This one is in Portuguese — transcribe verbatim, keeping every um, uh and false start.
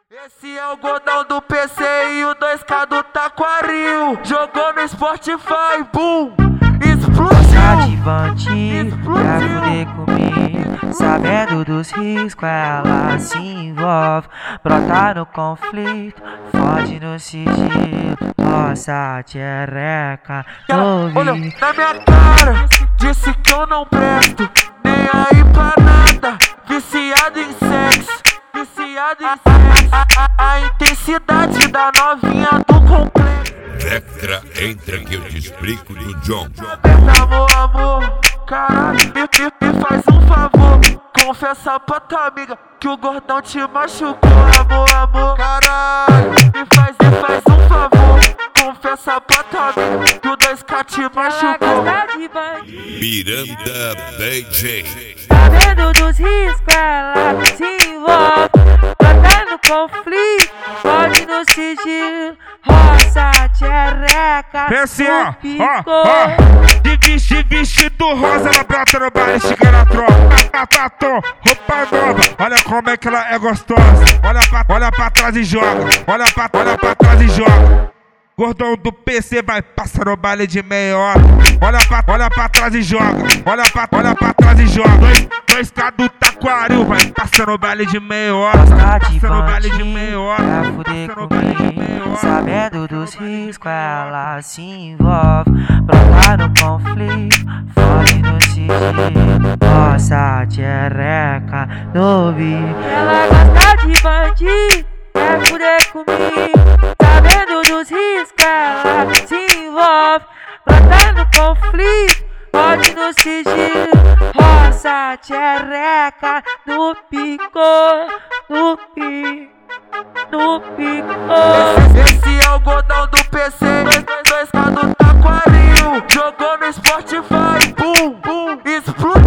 Esse é o godão do P C e o dois K do Taquaril. Jogou no Spotify, boom, explodiu. Tá de bandido pra fuder comigo, sabendo dos riscos ela se envolve. Brota no conflito, foge no sigilo, roça tchereca no Olhou ouvido. na minha cara, disse que eu não presto, nem aí pra nada, viciado em sexo, viciado em sexo. A, a, a intensidade da novinha do complexo. Vectra, entra que eu te explico do John. Amor, amor, caralho, me, me, me faz um favor. Confessa pra tua amiga que o gordão te machucou. Amor, amor, caralho, me faz, me faz um favor. Confessa pra tua amiga que o dois K te machucou. Miranda D J. Sabendo dos riscos ela se envolve. Brota no conflito, foge no sigilo, roça tchereca Esse no ó, pico. ó, ó. De vestido, vestido rosa, ela brota no baile, chega na tropa. Tatom, roupa nova, olha como é que ela é gostosa. Olha pra, olha pra trás e joga, olha pra, olha pra trás e joga. Gordão do P C vai passar no baile de meia hora. Olha pra, olha pra trás e joga, olha pra, olha pra trás e joga. Dois, dois K do Taquaril vai passar no baile de meia hora. Tá de Passa no baile de meia bandido hora. pra fuder Passa no baile de meia comigo, hora. sabendo dos riscos ela se envolve. Brota no conflito, foge no sigilo, roça tchereca no ouvido. Ela gosta de bandido, quer fuder comigo, sabendo dos riscos ela se envolve. Brota no conflito, foge no sigilo, roça tchereca no pico, no pico, no pico. Esse é o godão do P C, dois K do Taquaril. Jogou no Spotify, boom, boom, explodiu.